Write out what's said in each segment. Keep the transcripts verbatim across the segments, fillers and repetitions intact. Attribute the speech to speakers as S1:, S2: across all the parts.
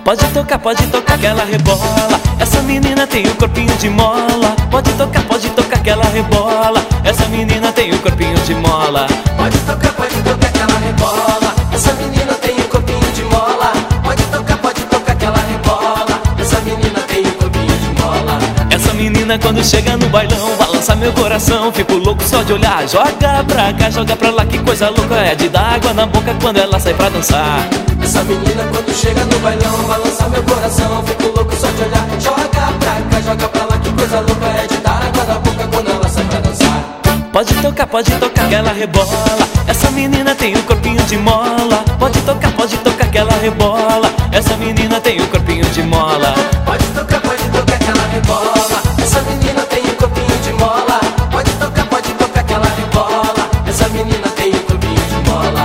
S1: Pode tocar, pode tocar que ela rebola. Essa menina tem o corpinho de mola. Pode tocar, pode tocar que ela rebola. Essa menina tem o corpinho de mola.
S2: Pode tocar, pode tocar que ela rebola. Essa menina tem o corpinho de mola. Pode tocar, pode tocar que ela rebola. Essa menina tem o corpinho de mola.
S1: Essa menina quando chega no bailão balança meu coração, fico louco só de olhar. Joga pra cá, joga pra lá, que coisa louca. É de dar água na boca quando ela sai pra dançar.
S2: Essa menina quando chega no bailão balança meu coração, fico louco só de olhar. Joga pra cá, joga pra lá, que coisa louca. É de dar água na boca quando ela sai pra dançar.
S1: Pode tocar, pode tocar que ela rebola. Essa menina tem o corpinho de mola. Pode tocar, pode tocar que ela rebola. Essa menina tem o corpinho de mola.
S2: Pode tocar, pode tocar que ela rebola. Essa menina tem o corpinho de mola. Pode tocar, pode tocar que ela rebola. Essa menina tem o corpinho de mola.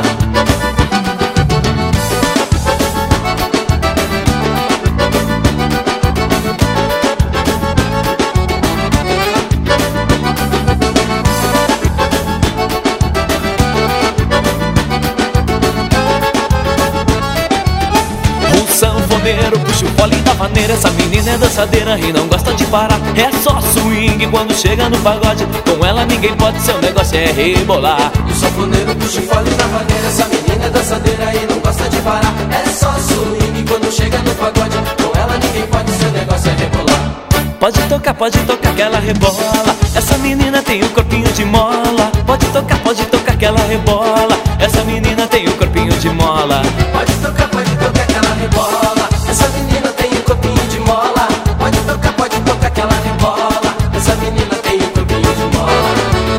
S1: Sanfoneiro, puxa o fole da maneira. Essa menina é dançadeira e não gosta de parar. É só swing quando chega no pagode. Com ela ninguém pode, seu negócio é rebolar.
S2: O sanfoneiro puxa o fole da maneira. Essa menina é dançadeira e não gosta de parar. É só swing quando chega no pagode. Com ela ninguém pode, seu negócio é rebolar.
S1: Pode tocar, pode tocar que ela rebola. Essa menina tem o corpinho de mola. Pode tocar, pode tocar que ela rebola. Essa menina tem o corpinho de mola.
S2: Pode tocar, pode tocar que ela rebola. Essa menina tem o corpinho de mola. Pode tocar, pode tocar que ela rebola. Essa menina tem o corpinho de mola.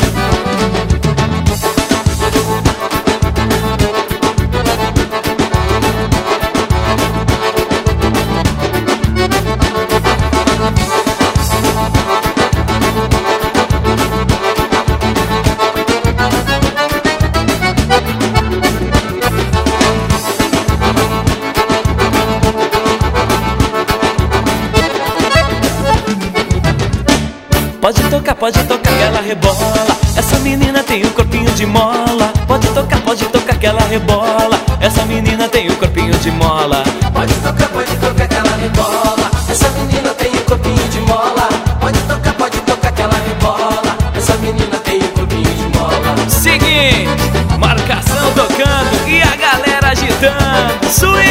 S1: Pode tocar, pode tocar que ela rebola. Essa menina tem o corpinho de mola. Pode tocar, pode tocar que ela rebola. Essa menina tem o corpinho de mola.
S2: Pode tocar, pode tocar que ela rebola. Essa menina tem o corpinho de mola. Pode tocar, pode tocar que ela rebola. Essa menina tem o corpinho de mola.
S1: Seguinte, marcação tocando e a galera agitando. Swing!